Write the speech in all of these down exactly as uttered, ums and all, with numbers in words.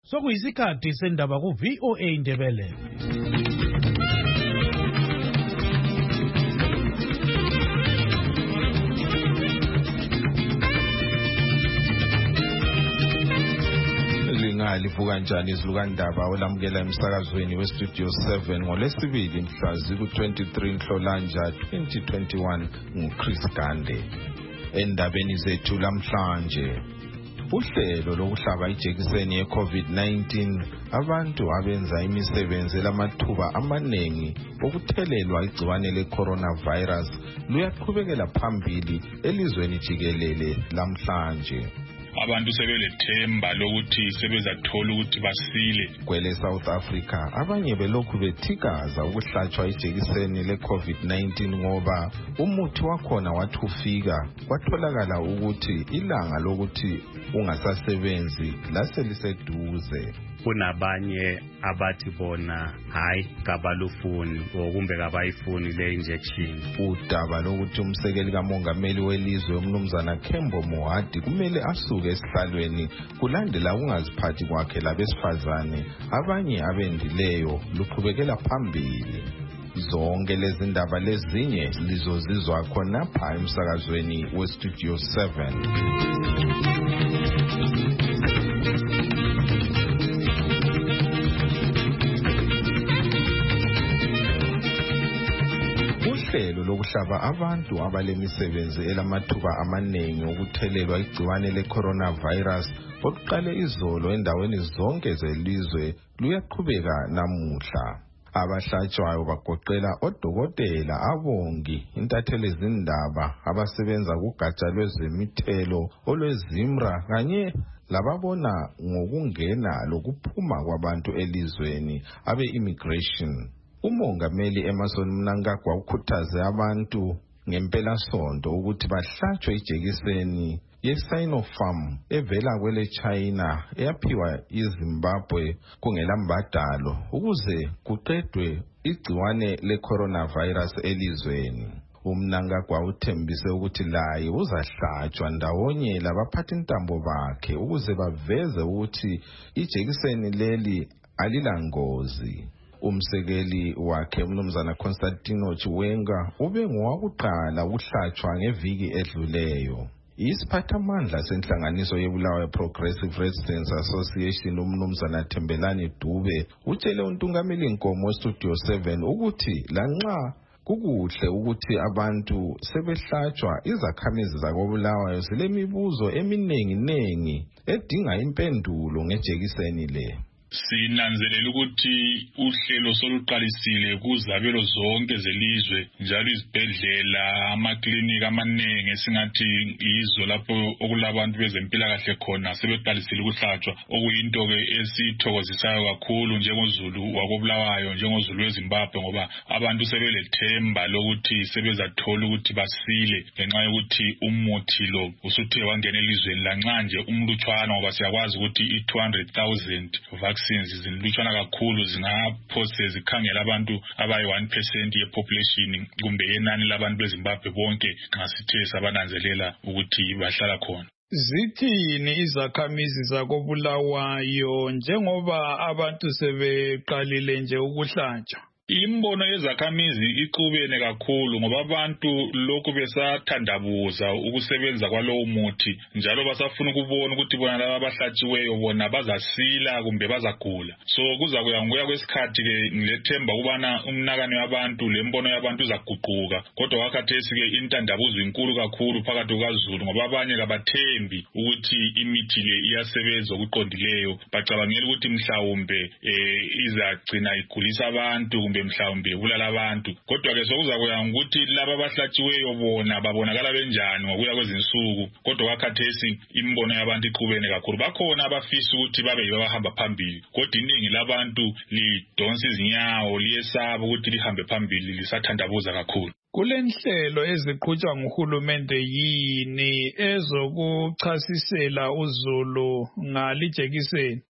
Sokuyisikhathi sendaba ku V O A Indebele. Livuka njani izilukandaba olamukela emsakazweni westudio seven ngolesibili mhla ziku twenty-three Nhlolanja twenty twenty-one nguChris Gande. Endabeni zethu lamhlanje, uhlelo lokuhlaba ijekiseni ye-COVID nineteen abantu abenza imisebenzi elamathuba amanengi okuthelelwa igciwane le-coronavirus luyaqhubekela phambili elizweni jikelele lamhlanje. Abantu sebelethemba lokuthi sebezathola ukuthi basile. Kwele South Africa abanye belokhu bethikaza ukuhlatshwa ijekiseni le-COVID nineteen ngoba umuthi wakhona wathi ufika kwatholakala ukuthi ilanga lokuthi ungasasebenzi laseliseduze. Kunabanye abathi bona hayi kabalufuni okumbe kabayifuni le injection. Udaba lokuthi umsekeli kamongameli welizwe umnumzana Kembo Mohadi kumele asuke esihlalweni kulandela ungaziphathi kwakhe labesifazane abanye abendileyo luqhubekela phambili. Zonke lezi ndaba lezinye lizozizwa khonapha emsakazweni westudio seven. Uhlelo lokuhlaba abantu abalemisebenzi elamathuba amanengi okuthelelwa igciwane le-coronavirus okuqale izolo endaweni zonke zelizwe luyaqhubeka namuhla. Abahlatshwayo bagoqela odokotela, abongi, intatheli zindaba, abasebenza kugatsha lwezemithelo olwezimra kanye lababona ngokungena lokuphuma kwabantu elizweni abe-immigration. Umongameli Emmerson Mnangagwa ukhuthaze abantu ngempela sonto ukuthi bahlatshwe ijekiseni ye-Sinopharm evela kwele China eyaphiwa iZimbabwe kungelambadalo ukuze kuqedwe igciwane le-coronavirus elizweni. Umnangagwa uthembise ukuthi laye uzahlatshwa ndawonye labaphathi intambo bakhe ukuze baveze ukuthi ijekiseni leli alilangozi. Umsekeli wakhe umnumzana Constantino Chiwenga ube ngowakuqala ukuhlatshwa ngeviki edluleyo. Isiphathamandla senhlanganiso yebulawayo Progressive Residents Association umnumzana Thembelani Dube utshele untungameli Nkomo westudio seven ukuthi lanxa kukuhle ukuthi abantu sebehlatshwa izakhamizi zakobulawayo zilemibuzo eminengi nengi edinga impendulo ngejekiseni le. Sinanzelela ukuthi uhlelo soluqalisile kuzabelo zonke zelizwe njalo izibhedlela amaklinika amaningi esingathi izo lapho okulabantu bezempilakahle khona sebeqalisile ukuhlatshwa okuyinto ke esithokozisayo kakhulu njengozulu wakobulawayo njengozulu weZimbabwe ngoba abantu sebelethemba lokuthi sebezathola ukuthi basile ngenxa yokuthi umuthi lo usuthe wangena elizweni lanxa nje umlutshwana ngoba siyakwazi ukuthi i two hundred thousand vaccines zinlutshwana kakhulu zingaphose zikhangela abantu abayi one percent yepopulation kumbe yenani labantu beZimbabwe bonke nxa sithe sabananzelela ukuthi bahlala khona. Zithini izakhamizi zakobulawayo njengoba abantu sebeqalile nje ukuhlatshwa? Imbono yezakhamizi iqhubene kakhulu ngoba abantu lokhu besathandabuza ukusebenza kwalowo muthi njalo basafuna ukubona ukuthi bona laba abahlatshiweyo bona bazasila kumbe bazagula. So kuza kuya ngokuya kwesikhathi ke ngilethemba ukubana umnakano yabantu lembono yabantu izaguquka kodwa wakhathesi ke intandabuzo inkulu kakhulu phakathi kukaZulu ngoba abanye kabathembi ukuthi imithi le iyasebenza okuqondileyo bacabangela ukuthi mhlawumbe eh izagcina igulisa abantu kumbe mhlawumbe ulala abantu kodwa ke sokuza kuya ukuthi laba abahlatshiweyo bona babonakala benjani ngokuya kwezinsuku kodwa wakhathesi imbono yabantu iqhubene kakhulu. Bakhona abafisa ukuthi babe yibahamba phambili kodwa iningi labantu lidonsa izinyawo liyesaba ukuthi lihambe phambili lisathandabuza kakhulu. Kulenhlelo eziqhutshwa nguhulumende yini ezokuchasisela uZulu ngalijekiseni?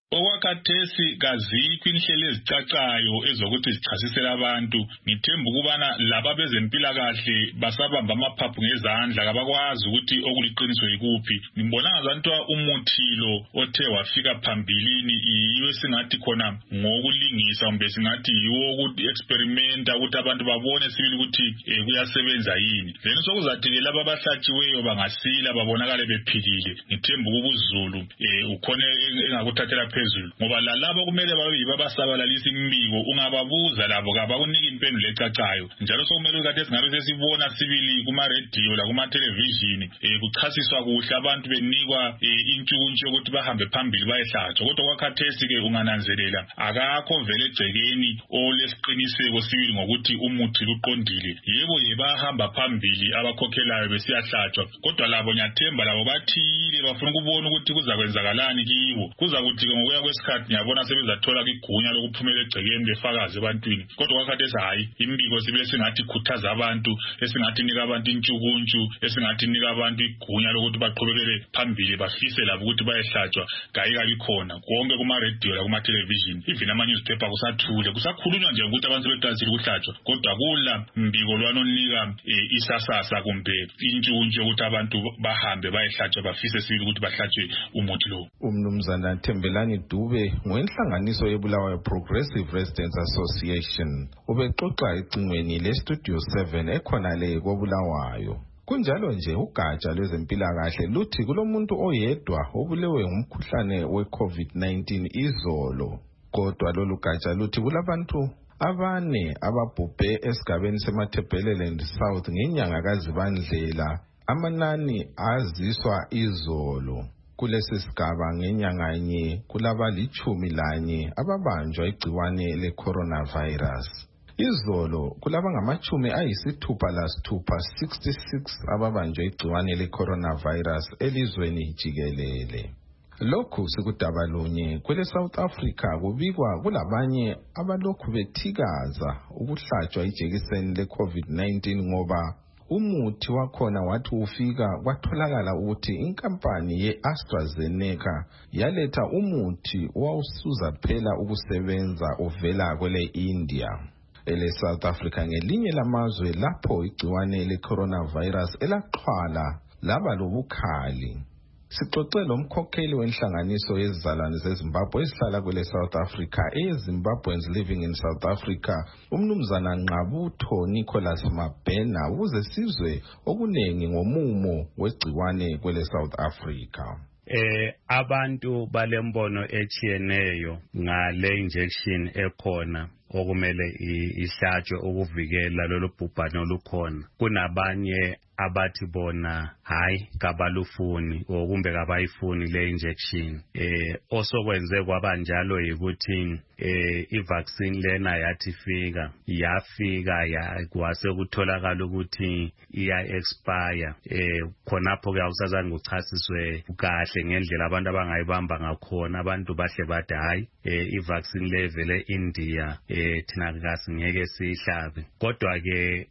Okwakhathesi kazikho inhlelo ezicacayo ezokuthi zichasisele abantu. Ngithemba ukubana laba bezempilakahle basabamba amaphaphu ngezandla kabakwazi ukuthi okuliqiniso yikuphi. Ngibona ngazanto umuthi lo othe wafika phambilini yiyo singathi khona ngokulingisa kumbe singathi yiwo ukuthi experimenta ukuthi abantu babone sibili ukuthi eh, kuyasebenza yini. Lena sokuzathi ke laba abahlatshiweyo bangasila babonakale bephilile. Ngithemba ukuzulu eh, ukhona engakuthathela phezulu ngoba lalabo kumele babe yibabasabalalisa imibiko ungababuza labo kabakunika impendulo ecacayo. Njalo sokumele ukuthi singabe sesibona sibili kuma radio la kuma television eh, kuchasiswa kuhle abantu benikwa eh, intshukuntshu ukuthi bahambe phambili bayehlatshwa. Kodwa kwakhathesi ke ungananzelela akakho vele egcekeni olesiqiniseko sibili ngokuthi umuthi luqondile. Yebo yebahamba phambili abakhokhelayo besiyahlatshwa, kodwa labo nyathemba labo bathile bafuna ukubona ukuthi kuzakwenzakalani kibo. Kuzakuthi ngokuya kwesikhathi ngiyabona sebezathola igunya lokuphumela egcekeni befakaze ebantwini. Kodwa kwakhathesi hayi imbiko sibile singathi khuthaza abantu, esingathi nika abantu intshukuntshu, esingathi nika abantu igunya lokuthi baqhubekele phambili bafise labo ukuthi bayehlatshwa kayikabi khona. Konke kuma radio la kuma television even ama newspaper kusathule kusakhulunywa nje ukuthi abantu beqalisile ukuhlatshwa, kodwa kula mbiko lwanonika e, isasasa kumbe intshukuntshu ukuthi abantu bahambe bayehlatshwa bafise sibili ukuthi bahlatshwe umuthi lo. Umnumzana Thembelani Dube ngoinhlanganiso yebulawayo Progressive Residents Association ubexoxa ecingweni le Studio seven ekhona le kobulawayo. Kunjalo nje ugatsha lwezempilakahle luthi kulomuntu oyedwa obulewe ngumkhuhlane we COVID nineteen izolo, kodwa lolu gatsha luthi kulabantu abane ababhubhe esigabeni seMathebeleland South ngenyanga kaZibandlela. Amanani aziswa izolo. Kulesi sigaba ngenyanga nye kulabalichumi lanye ababanjwa igciwane le coronavirus. Izolo kulaba ngamachumi ayisithupha lasithupha sixty-six ababanjwa igciwane le coronavirus elizweni jikelele. Lokhu sikudabalunye kwele South Africa kubikwa kulabanye abalokhu bethikaza ukuhlatshwa ijekiseni le COVID nineteen ngoba umuthi wakhona wathi ufika kwatholakala ukuthi inkampani ye-AstraZeneca yaletha umuthi owawusuza phela ukusebenza uvela kwele India. Ele South Africa ngelinye lamazwe lapho igciwane le coronavirus elaqhwala laba lobukhali. Sixoxela umkhokheli wenhlanganiso yezizalwane zeZimbabwe esihlala kwele South Africa eZimbabweans Living in South Africa, umnumzana Nqabutho Nicholas Mabhena, ukuze sizwe okunengi ngomumo wegciwane kwele South Africa. Eh abantu balembono echiyeneyo ngale injection ekhona okumele ihlatshwe ukuvikela lolu bhubhane olukhona. Kunabanye abathi bona hayi kabalufuni okumbe kabayifuni le injection. Eh osokwenze kwabanjalo yikuthi eh ivaccine lena yathi fika yafika ya kwase kutholakala ukuthi iya expire. Eh khonapho ke awusazange uchasiswe kahle ngendlela abantu abangayibamba ngakhona. Abantu bahle bathi hayi eh ivaccine level eIndia eh thina kasingeke sihlabe. Kodwa ke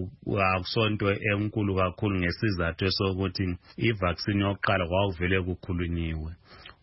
kakusonto enkulu kakhulu ngesizathu esokuthi ivaccine yokuqala kwakuvele kukhulunyiwe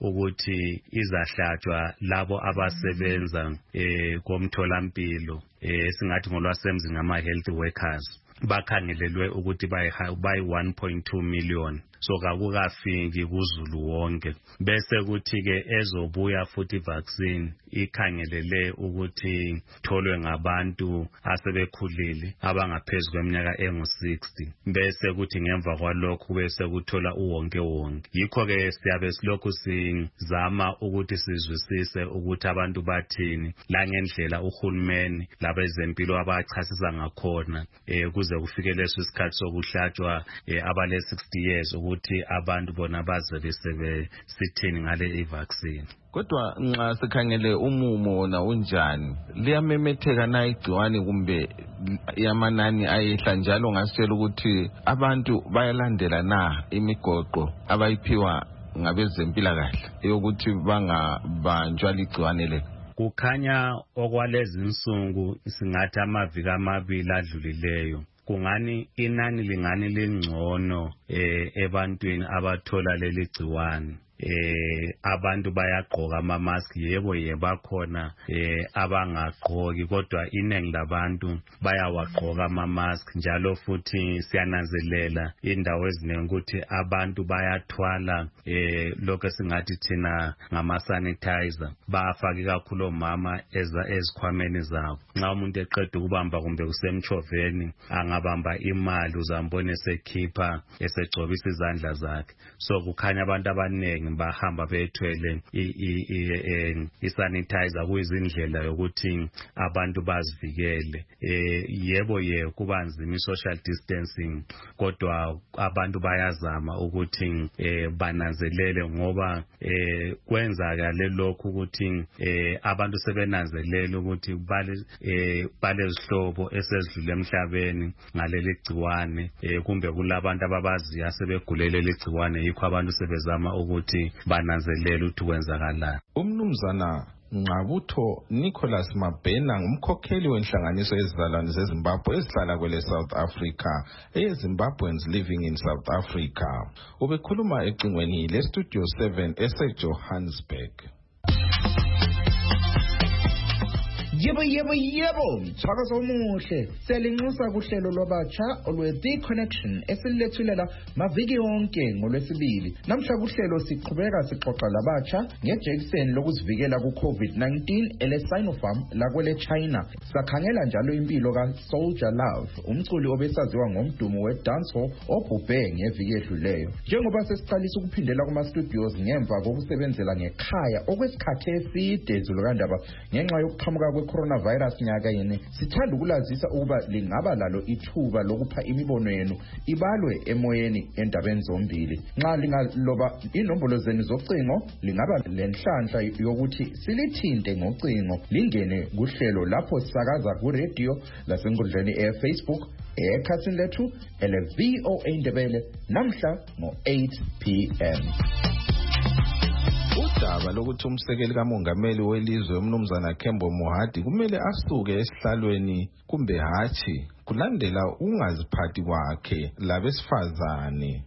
ukuthi izahlatshwa labo abasebenza eh komtholampilo eh singathi ngolwasemzi ngama health workers bakhangelelwe ukuthi bayi one point two million. So kakukafiki kuzulu wonke. Bese kuthi ke ezobuya futhi vaccine ikhangelele ukuthi tholwe ngabantu asebekhulile abangaphezulu kweminyaka engu sixty. Bese kuthi ngemva kwalokho bese kuthola uwonke wonke. Yikho ke siyabe silokhu sizama ukuthi sizwisise ukuthi abantu bathini la ngendlela uhulumeni labezempilo abachasisa ngakhona eh kuze kufike leso isikhathi sokuhlatshwa abale sixty years ukuthi abantu bona baze besebe sithini ngale ivaccine. Kodwa nxa sikhangele umumo na unjani liyamemetheka na igciwane kumbe yamanani ayehla, njalo ngasitshela ukuthi abantu bayalandela na imigoqo abayiphiwa ngabezempilakahle yokuthi bangabanjwa ligciwane le? Kukhanya okwalezi insuku singathi amaviki amabili adlulileyo kungani inani lingani lengcono eh ebantwini abathola leli gciwane. eh abantu bayagqoka ama mask yebo yebakhona eh abangagqoki kodwa iningi labantu bayawagqoka ama mask njalo futhi siyananzelela indawo eziningi ukuthi abantu bayathwala eh lokho singathi thina ngama sanitizer bafaki kakhulu omama eza ezikhwameni zabo nxa umuntu eqeda ukubamba kumbe kusemchoveni angabamba imali uzambone sekhipha esegcobisa izandla zakhe so kukhanya abantu abaningi bahamba bethwele i sanitizer kuyizindlela yokuthi abantu bazivikele eh yebo ye kuba nzima i social distancing kodwa abantu bayazama ukuthi eh bananzelele ngoba eh kwenzakale lokhu ukuthi eh abantu sebenanzelele ukuthi bale eh balezihlobo esezidlule emhlabeni ngaleli gciwane eh kumbe kulabantu ababazi asebegulele legciwane yikho abantu sebezama ukuthi bananzelele ukuthi kwenzakalani. Umnumzana Ngqabutho Nicholas Mabhena ngumkhokheli wenhlanganiso yezizalwane zeZimbabwe ezihlala kwele South Africa eyeZimbabweans living in South Africa. Ubekhuluma ecingweni le Studio seven eseJohannesburg. Yebo yebo yebo mthakazo omuhle selinxusa kuhlelo lwabatsha olwe The Connection esillethulela maviki yonke ngolwesibili. Namhla kuhlelo siqhubeka sixoxa labatsha ngejekiseni lokuzivikela ku COVID nineteen ele Sinopharm lakwele China. Sakhangela njalo impilo ka Soldier Love umculi obesaziwa ngomdumo we dancehall obhubhe ngeviki edluleyo. Njengoba sesiqalisa ukuphindela kuma studios ngemva kokusebenzela ngekhaya okwesikhathi eside ezulukandaba ngenxa yokuqhamuka kwe coronavirus nyaka yini sithanda ukulazisa ukuba lingaba lalo ithuba lokupha imibono yenu ibalwe emoyeni endabeni zombili. Nxa lingaloba inombolo zenu zocingo lingaba lenhlanhla yokuthi silithinte ngocingo lingene kuhlelo lapho sisakaza ku radio lasenkundleni e Facebook ekhathini lethu ele V O A Ndebele namhla ngo eight p m. Udaba lokuthi umsekeli kamongameli welizwe umnumzana Kembo Mohadi kumele asuke esihlalweni kumbe hathi kulandela ungaziphathi kwakhe labesifazane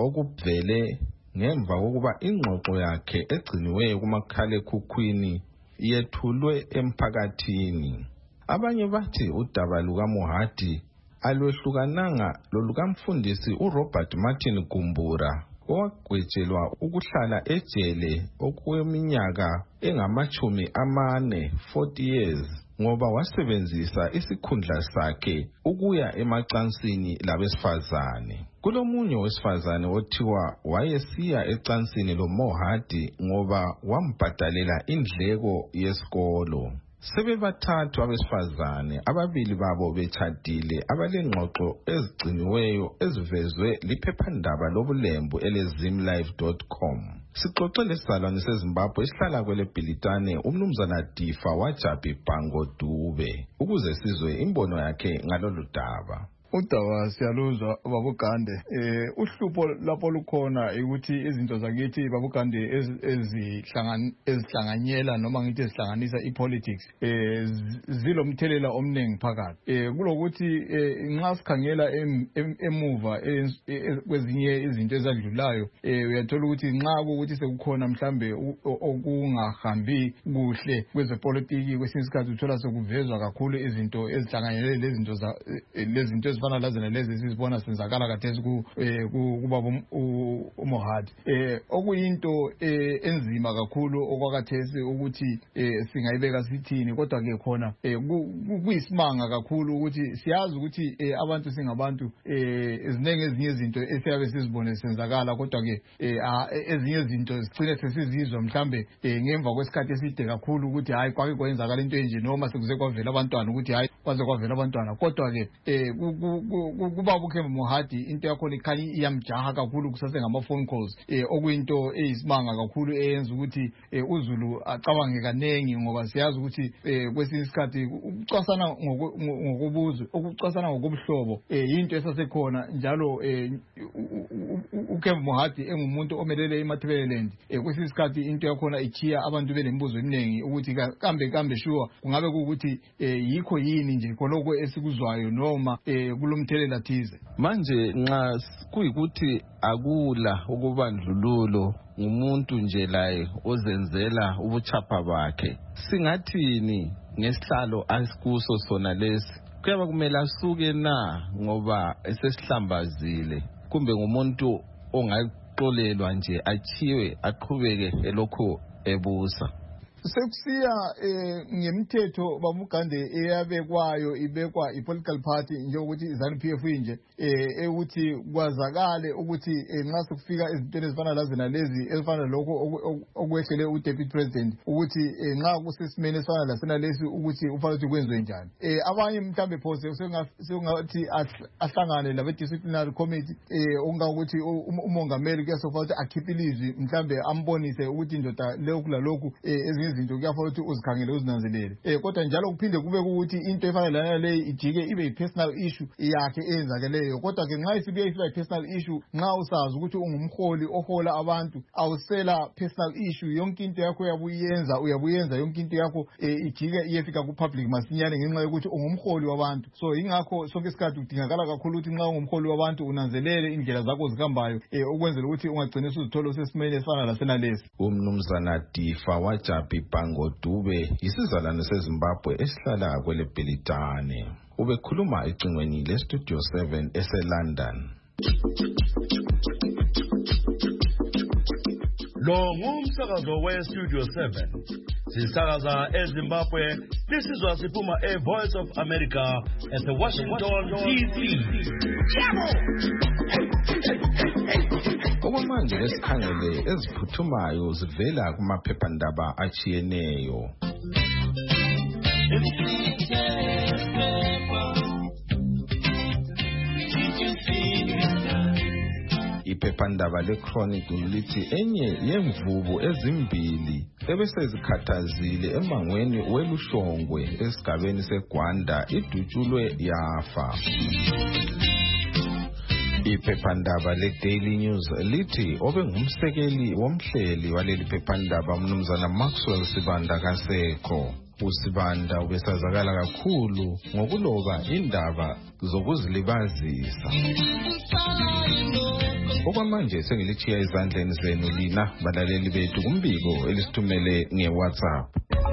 okuvele ngemva kokuba ingxoxo yakhe egciniweyo kumakhale khukhwini yethulwe emphakathini. Abanye bathi udaba luka Mohadi alwehlukananga lolukamfundisi uRobert Martin Gumbura owagwejelwa ukuhlala ejele okweminyaka engamachumi amane forty years ngoba wasebenzisa isikhundla sakhe ukuya emacansini labesifazane. Kulomunye wesifazane othiwa wayesiya ecansini lo Mohadi ngoba wambhadalela indleko yesikolo. Sebebathathu abesifazane ababili babo betshadile abalengxoxo ezigciniweyo ezivezwe liphephandaba lobulembu ele zimlife dot com. Sixoxe lesizalwane seZimbabwe esihlala kwele Bhilitane umnumzana Difa Wajabi Bhango Dube ukuze sizwe imbono yakhe ngalolu daba. Udaba siyaluzwa babugande eh uhlupho lapho lukhona ukuthi izinto zakithi babugande ezihlangan ezihlanganyela noma ngithi ezihlanganisa ipolitics eh zilomthelela omningi phakathi eh kulokuthi nxa sikhangela emuva kwezinye izinto ezadlulayo eh uyathola ukuthi nxa ukuthi sekukhona mhlambe okungahambi kuhle kwezepolitiki kwesinye isikhathi uthola sekuvezwa kakhulu izinto ezihlanganyele lezinto za lezinto ezifana lazena lezi sizibona senzakala kathesi ku kubaba uMohadi eh okuyinto enzima kakhulu okwakathesi ukuthi singayibeka sithini kodwa ke khona kuyisimanga kakhulu ukuthi siyazi ukuthi abantu singabantu ezinenge ezinye izinto esiyabe sizibone senzakala kodwa ke ezinye izinto sicine sesizizwa mhlambe ngemva kwesikhathi eside kakhulu ukuthi hayi kwake kwenzakala into enje noma sekuze kwavela abantwana ukuthi hayi kwaze kwavela abantwana kodwa ke kubaba uKembo Mohadi into yakho ikhanya iyamjaha kakhulu kusase ngama phone calls eh okuyinto eyisimanga kakhulu eyenza ukuthi uZulu acabange kanengi ngoba siyazi ukuthi kwesinye isikhathi ukucwasana ngokubuzwe ukucwasana ngokubuhlobo into esasekhona njalo uKembo Mohadi engumuntu omelele eMathebeleland kwesinye isikhathi into yakho ichiya abantu belembuzo eminingi ukuthi kambe kambe sure kungabe ukuthi yikho yini nje khonoko esikuzwayo noma kulomthelela thize. Manje nxa kuyikuthi akula ukubandlululo ngumuntu nje laye ozenzela ubuchapha bakhe, singathini ngesihlalo asikuso sona lesi? Kuyaba kumele asuke na ngoba esesihlambazile, kumbe ngumuntu ongaqolelwa nje achiwe aqhubeke elokho ebusa? Sekusiya eh ngemithetho babugande eyabekwayo ibekwa ipolitical party njengokuthi izanu P F nje eh ukuthi kwazakale ukuthi nxa sekufika izintweni ezifana lazina lezi ezifana lokho okwehlele u deputy president ukuthi nxa kusesimene esifana lasena lesi ukuthi ufanele kwenziwe njani. Eh abanye mhlambe phose sengathi ahlangane labe disciplinary committee eh ongakuthi umongameli kuyasofa akhiphe ilizwi mhlambe ambonise ukuthi indoda lokhu lalokhu eh izinto kuyafanele ukuthi uzikhangele uzinanzelele. Eh kodwa njalo kuphinde kube ukuthi into efana lana le ijike ibe personal issue yakhe eyenzakeleyo. Kodwa ke nxa isibuye isiba personal issue, nxa usazi ukuthi ungumholi ohola abantu awusela personal issue, yonke into yakho uyabuyenza uyabuyenza yonke into yakho ijike iyefika ku public masinyane ngenxa yokuthi ungumholi wabantu. So ingakho sonke isikhathi kudingakala kakhulu ukuthi nxa ungumholi wabantu unanzelele indlela zakho zihambayo ukwenzela ukuthi ungagcina usuzithola usesimene esifana lasena lesi. Umnumzana Difa Wajabi Pango Dube isizalwane seZimbabwe esihlala kwele Bhelitane ubekhuluma ecingweni le Studio seven eseLondon. Lo ngumsakazo we Studio seven sisakaza eZimbabwe lisizwa siphuma e Voice of America at the Washington D C. Okwamanje lesikhangele eziphuthumayo zivela kumaphephandaba achiyeneyo. Iphephandaba leChronicle lithi enye yemvubu ezimbili ebesezikhathazile emangweni welushongwe esigabeni seGwanda idutshulwe yafa. Iphephandaba leDaily News lithi obengumsekeli womhleli waleli phephandaba umnumzana Maxwell Sibanda kasekho. USibanda ubesazakala kakhulu ngokuloba indaba zokuzilibazisa. Okwamanje sengilichiya izandleni zenu lina balaleli bethu kumbiko elisithumele ngeWhatsApp.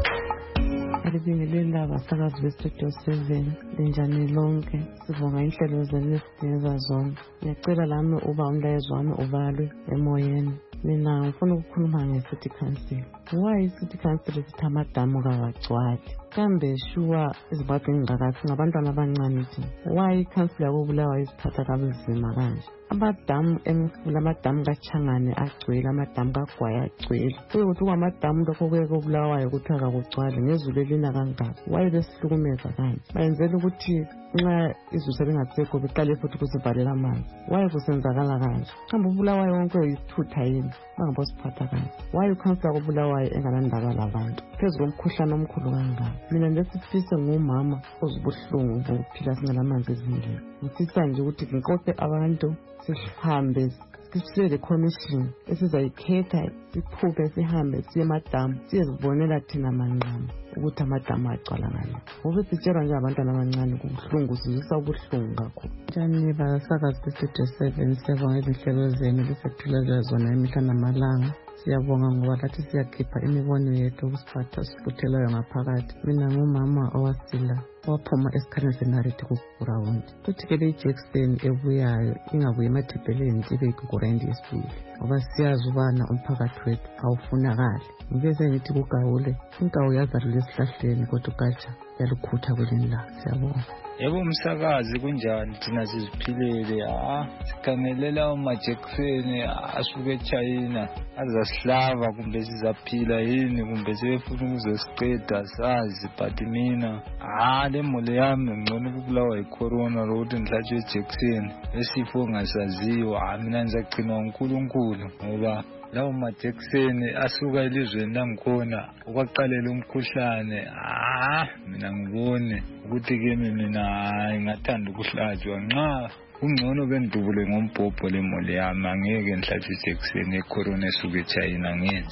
Alibingelela abasakazi beStudio seven linjani lonke, sivonga inhlelo zenu esidinga zona. Ngiyacela lami uba umlayezo wami ubalwe emoyeni. Mina ngifuna ukukhuluma nge-City Council. Why i-City Council isithi amadamu kawagcwali? Kambe shuwa iZimbabwe ngingakathi ngabantwana abancane nje. Why i-Council yakobulawa isiphatha kabuzima kanje? Amadamu emfula, amadamu kaChangane agcwele, amadamu kaGwaya agcwele. Kuyikuthi kwamadamu lokho kuye kobulawayo ukuthi akakugcwali ngezulu elina kangaka. Why besihlukumeza kanje? Bayenzela ukuthi nxa izulu selingasekho beqale futhi ukuzivalela amanzi. Why kusenzakala kanje? Kambe ubulawayo wonke uyisithutha yini bangabe siphatha kanje? Why i-Council yakobulawayo enganandaba labantu phezu komkhuhlane omkhulu kangaka? Mina nje sifise ngumama ozibuhlungu bokuphila singalamanzi ezindlini. Ngifisa nje ukuthi ngiqoqe abantu sihambe sisile le commission esizayikhetha siphuphe sihambe siye emadamu siyezibonela thina manqama ukuthi amadamu agcwala ngani. Ngoba sitshela nje abantwana abancane kubuhlungu sizisa ubuhlungu kakhulu. Njani basakazi beStudio seven siyabonga izinhlelo zenu lisethulele zona imihla namalanga. Siyabonga ngoba lathi siyakhipha imibono yethu ukusiphatha sifuthelayo ngaphakathi. Mina ngumama owasila waphuma esikhathini senariti kuGrawundi. Futhi ke le Jackson ebuyayo ingabuye emadibheleni ibe kuGrawundi yesibili. Ngoba siyazi ubana umphakathi wethu awufunakali. Ngibese ngithi kugawule inkawu yazalile esihlahleni kodwa ugatsha yalukhutha kwelinye la. Siyabonga. Yebo umsakazi kunjani thina siziphilele ah sikhangelela uMajackson asuke eChina azasihlava kumbe sizaphila yini kumbe sefuna ukuzosiqeda sazi but mina ah le mole yami ngcono ukubulawa yicorona lokuthi ngihlatshwe eJackson esifo ngasaziwa ah mina ngizagcina uNkulunkulu ngoba lawo maJackson asuka elizweni langikhona ukwaqalela umkhuhlane ah mina ngibone ukuthi ke mina ngathanda ukuhlatshwa nxa ungcono bendubule ngombhobho lemole yami angeke ngihlatshwe eJackson ecorona esuka eChina ngenze.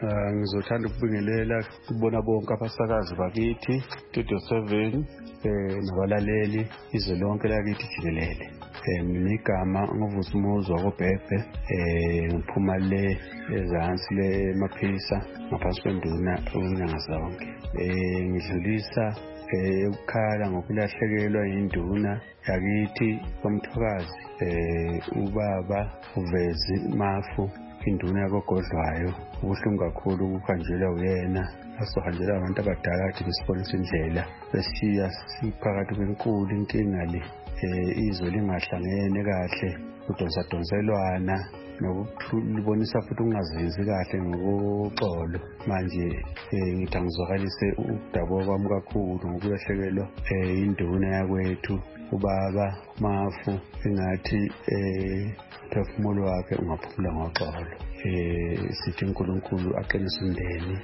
Ngizothanda ukubingelela ukubona bonke abasakazi bakithi Studio seven eh nabalaleli izwe lonke lakithi jikelele. Eh mina igama nguvusumuzo wakoBhebhe eh ngiphuma le ezansi le maphisa ngaphansi kwenduna unyanga zonke. Eh ngidlulisa eh ukukhala ngokulahlekelwa induna yakithi kwaMthokazi eh ubaba uVezi Mafu induna yakogodlwayo. Ubuhlungu kakhulu ukuhanjelwa uyena asohanjelwa abantu abadala athi ngisibonisa indlela beshiya siphakathi kwenkulu inkinga le eh izwe lingahlangene kahle kudonsa donselwana nokubonisa futhi ukungazinzi kahle ngokuxolo. Manje ngithi ngizwakalise ukudabo kwami kakhulu ngokulahlekelwa eh induna yakwethu ubaba Mafu engathi eh phefumulo wakhe ungaphumula ngoxolo. Eh sithi uNkulunkulu aqinise umndeni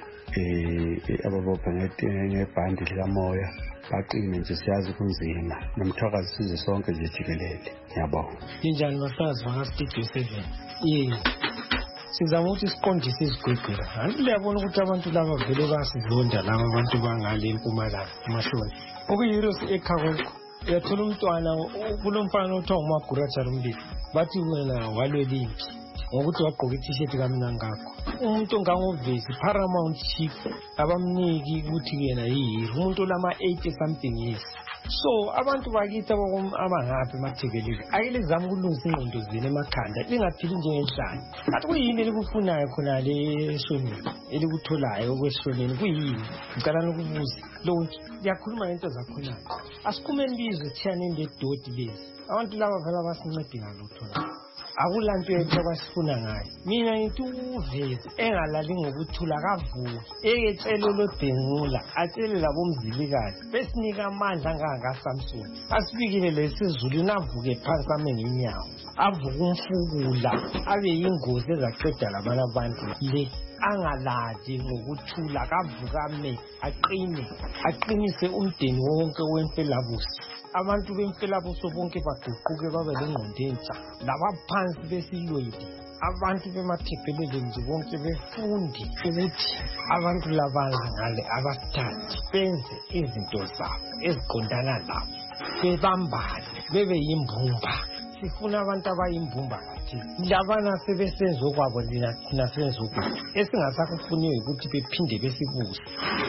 eh ababopha ngebhandi likamoya baqine nje siyazi kunzima nomthakazi size sonke nje jikelele. Ngiyabonga. Injani basazi baka Studio seven? Yes. Sizama ukuthi siqondise izigwegwera. Anti liyabona ukuthi abantu laba vele basidlonda laba abantu bangale eMpumalanga eMahloni. Okuyiros ekhakoko. Uyathola umntwana kulomfana othiwa uMaguraja Rumbili bathi wena walwelimpi ngokuthi wagqoka i-t-shirt kaMnangagwa. Umuntu ongangovezi Paramount Chief abamniki ukuthi yena yihero umuntu olama eighty something years. So abantu bakithi abangaphi emathekeleni ayelizama ukulungisa ingqondo zenu emakhanda lingaphili njengenhlanya. Kanti kuyini elikufunayo khona le eshonini elikutholayo okweshonini kuyini? Ngicela ukubuza lonke yakhuluma ngento zakhona. Asikumeni bizwe thiyani ndedoti lezi abantu laba vela basincede ngalutho la. Akulanto yethu abasifuna ngayo. Mina ngithi uVezi engalali ngokuthula kavuka eketshela lodengula atshele labo mzilikazi besinika amandla nganga Samson asibikile lesizulu navuke phansi ame ngenyawo avuka umfukula abe yingozi ezaqeda labana abantu le angaladi ngokuthula kavuka ame aqine aqinise umdeni wonke wemfelabusi. Abantu bemfelabuso bonke baguquke babe lengqondo entsha labaphansi besilwedi abantu bemathephelele nje bonke befundi ukuthi abantu labanga ngale abasithathe benze izinto zabo eziqondana labo bebambane bebe yimbumba. Sifuna abantu abayimbumba kathi labana sebesenza okwabo lina thina senza ukuthi esingasakufuniyo ukuthi bephinde besibuze.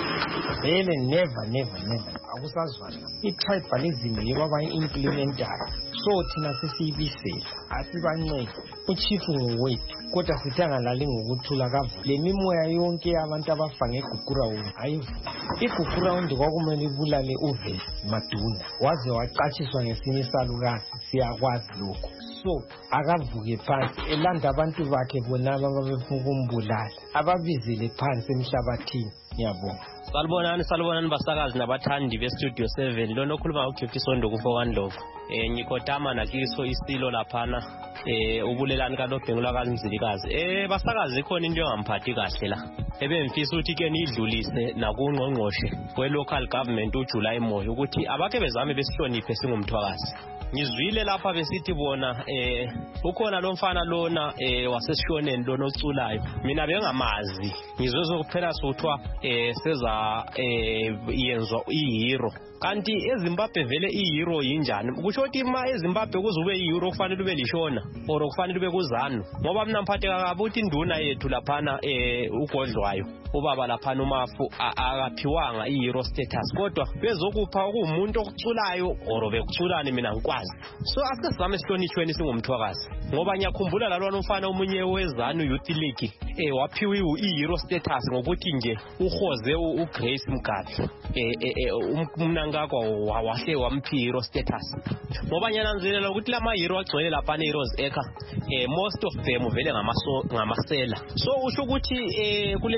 Vele never never never akusazwana i-tribalism yebaba implementayo. So thina sesiyibisela asibancede uchifu ngowethu kodwa sithi angalali ngokuthula kavu le mimoya yonke abantu abafanga eGugurawundi ayivu. iGugurawundi kwakumele ibulale uVezi Maduna waze waqatshiswa ngesinye isalukazi siyakwazi lokho. So akavuke phansi elanda abantu bakhe bona ababefuna ukumbulala ababizile phansi emhlabathini. Ngiyabonga. Salibonani salibonani basakazi nabathandi beStudio seven lona okhuluma ngoGift Sondo kuFokandlovu. Eh ngikotama nakiso isilo laphana eh ubulelani kaNobhengula kaMzilikazi. Eh basakazi khona into engamphathi kahle la. Ebemfisa ukuthi ke nidlulise nakungqongqoshe we-local government uJuly Moyo ukuthi abake bezame besihloniphe singumthwakazi. Ngizwile lapha besithi bona eh ukhona lo mfana lona eh wasesishoneni lona oculayo. Mina bengamazi ngizwe sokuphela sokuthwa eh seza eh yenzwa ihero. Kanti eZimbabwe vele ihero yinjani? Kusho ukuthi ma eZimbabwe kuzube ihero kufanele ube lishona or kufanele ube kuzanu. Ngoba mina mphatheka kabi ukuthi induna yethu laphana eh ugodlwayo ubaba laphana uMafu akaphiwanga ihero status kodwa bezokupha ukumuntu okuculayo or bekuculani mina ngikwazi. So after some astonishweni singumthwakazi ngoba ngiyakhumbula lalwana umfana omunye wezanu youth league eh waphiwa ihero status ngokuthi nje uhoze uGrace Mgabi eh umnangakwa wahle wamphi hero status ngoba nyananzelela ukuthi lama hero agcwele lapha eRose Acre eh most of them vele ngamaso ngamasela. So usho ukuthi eh kuleli izwe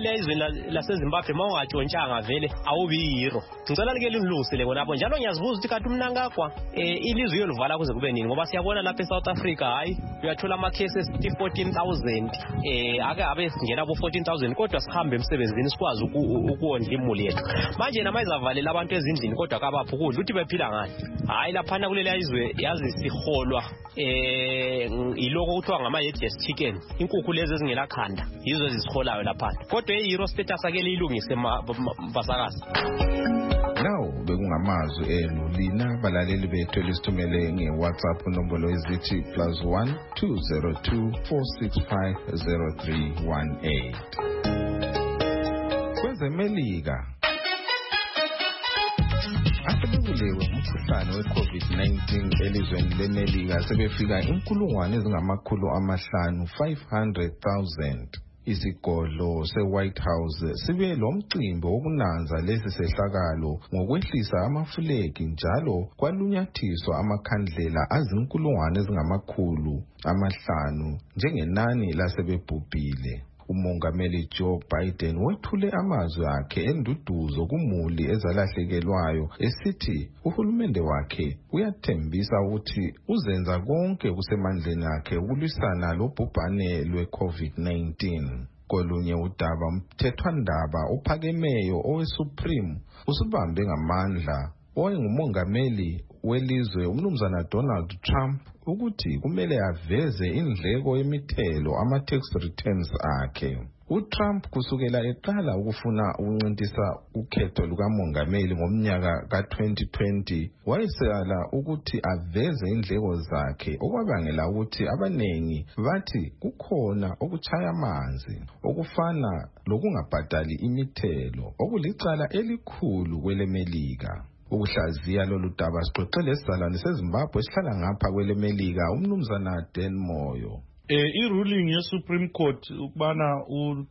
laseZimbabwe mawungatshontshanga vele awubi hero ngicela like lilungisele khonapho njalo ngiyazibuza ukuthi kanti umnankakwa eh ilizwe yoluvala kuze kube nini ngoba siyabona lapha eSouth Africa hayi uyathola ama cases fourteen thousand eh ake abe singena ku fourteen thousand kodwa sihambe emsebenzini sikwazi ukuwondla imuli yethu manje namayizavalele abantu ezindlini kodwa kabaphi ukudla uthi bephila ngani hayi lapha kuleli izwe yazi siholwa eh iloko kuthiwa ngama headless chicken inkukhu lezi ezingela khanda yizo ezisiholayo lapha kodwa ehero status ake lilungise basakazi Now bekungamazwi enu lina balaleli bethu elisithumele nge-WhatsApp nombolo ezithi plus one two zero two four six five zero three one eight. KwezeMelika asebekulewe umkhuhlane we-COVID nineteen elizweni leMelika sebefika inkulungwane ezingamakhulu amahlanu five hundred thousand. Isigodlo se-White House sibe lo mcimbi wokunanza lesi sehlakalo ngokwehlisa amafulegi njalo kwalunyathiswa amakhandlela azinkulungwane ezingamakhulu amahlanu njengenani lasebebhubhile. Umongameli Joe Biden wethule amazwi akhe enduduzo kumuli ezalahlekelwayo esithi uhulumende wakhe uyathembisa ukuthi uzenza konke kusemandleni akhe ukulwisana lobhubhane lwe-COVID nineteen. Kolunye udaba umthethwandaba ophakemeyo owe-Supreme usubambe ngamandla owayengumongameli welizwe umnumzana Donald Trump ukuthi kumele aveze indleko yemithelo ama-tax returns akhe. uTrump kusukela eqala ukufuna ukuncintisa ukhetho lukamongameli ngomnyaka ka twenty twenty wayesala ukuthi aveze indleko zakhe okwabangela ukuthi abanengi bathi kukhona okuchaya amanzi okufana lokungabhadali imithelo okulicala elikhulu kweleMelika. Ukuhlaziya lolu daba sixoxele esizalwane seZimbabwe esihlala ngapha kweleMelika umnumzana Dan Moyo. Eh iruling ye-Supreme Court ukubana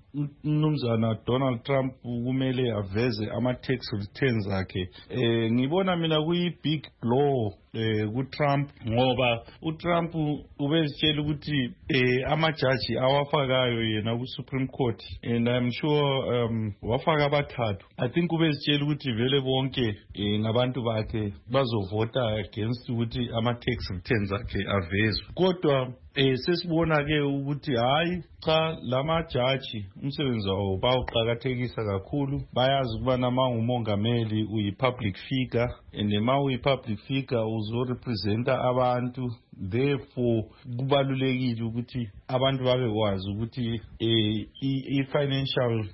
umnumzana Donald Trump kumele aveze ama-tax returns akhe eh ngibona mina kuyi-big blow eh ku-Trump ngoba uTrump ubezitshela ukuthi eh amajaji awafakayo yena ku-Supreme Court and I'm sure um wafaka abathathu. I think ubezitshela ukuthi vele bonke eh ngabantu bakhe bazovota against ukuthi ama-tax returns akhe avezwe. Kodwa eh sesibona ke ukuthi hayi cha lamajaji umsebenzi wawo bawuqhakathekisa kakhulu bayazi ukubana mangumongameli uyi-public figure and ma uyi-public figure uzorepresenta abantu therefore kubalulekile ukuthi abantu babekwazi ukuthi eh i-financial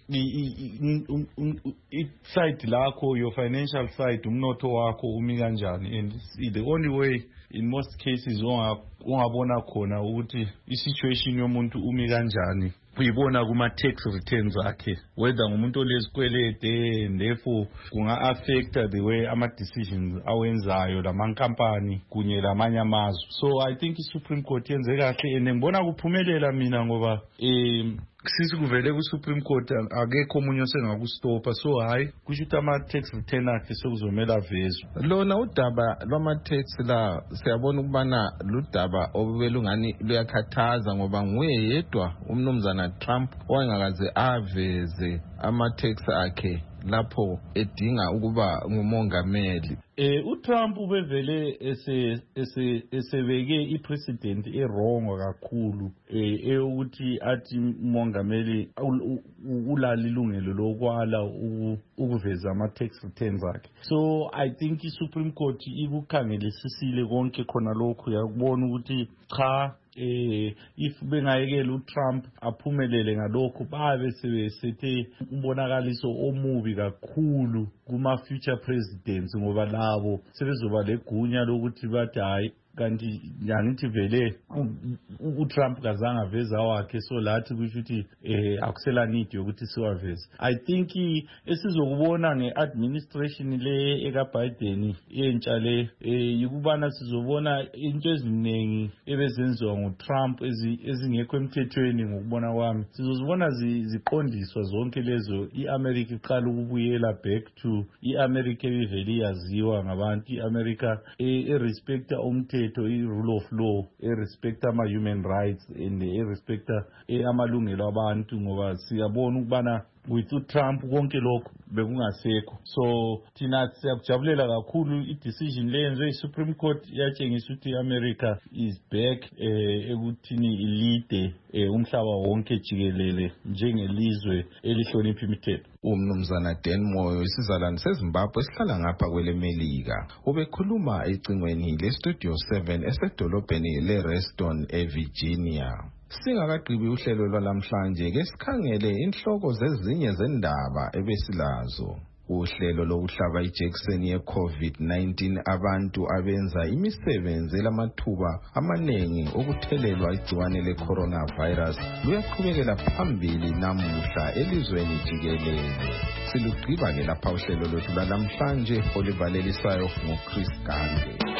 i-side lakho your financial side umnotho wakho umi kanjani and the only way in most cases ongabona khona ukuthi i-situation yomuntu umi kanjani uyibona kuma-tax returns akhe whether ngumuntu olezikwelede and therefore kunga-affecta the way ama-decisions awenzayo lamankampani kunye lamanye amazwe. So I think i-Supreme Court yenze kahle and ngibona kuphumelela mina ngoba um sisi kuvele ku-Supreme Court akekho omunye osengakustopa so hayi kusho ukuthi ama-tax return akhe sekuzomela avezwe. Lona udaba lwama-tax la siyabona ukubana ludaba obelungani luyakhathaza ngoba nguye yedwa umnumzana Trump owayengakaze aveze ama-tax akhe lapho edinga ukuba ngumongameli. Eh uTrump ubevele ese ese esebeke ipresident erongo kakhulu eh eyokuthi athi umongameli ulali ilungelo lokwala ukuveza ama-tax returns akhe. So I think i-Supreme Court ikukhangelisisile konke khona lokho yakubona ukuthi cha eh if bengayekela uTrump aphumelele ngalokho babe sebesethe umbonakaliso omubi kakhulu kuma future presidents ngoba labo sebezoba legunya lokuthi bathi hayi kanti ngithi vele uTrump kazange aveza wakhe so lathi kusho ukuthi eh akusela need yokuthi siwaveze. I think esizokubona ngeadministration le eka Biden entsha le eh yikubana sizobona into eziningi ebezenziwa nguTrump ezingekho emthethweni ngokubona kwami sizozibona ziqondiswa zonke lezo iAmerica iqala ukubuyela back to iAmerica evele yaziwa ngabantu iAmerica erespecta umthetho i-rule of law erespecta ama-human rights and erespecta amalungelo abantu ngoba siyabona ukubana with uTrump konke lokho bekungasekho. So thina siyakujabulela kakhulu i-decision leyenzwe i-Supreme Court yatshengisa ukuthi i-America is back eh, ekuthini ilide eh, umhlaba wonke jikelele njengelizwe elihlonipha imithetho. Umnumzana Dan Moyo isizalwane seZimbabwe esihlala ngapha kwele Melika ubekhuluma ecingweni leStudio seven esedolobheni leReston eVirginia. Singakaqhibi uhlelo lwalamhlanje ke sikhangele inhloko zezinye zendaba ebesilazo. Uhlelo lokuhlaba ijekiseni ye-COVID nineteen abantu abenza imisebenzi elamathuba amanengi okuthelelwa igciwane le-coronavirus luyaqhubekela phambili namuhla elizweni jikelele. Silugqiba ke lapha uhlelo lwethu lwalamhlanje olivalelisayo nguChris Gande.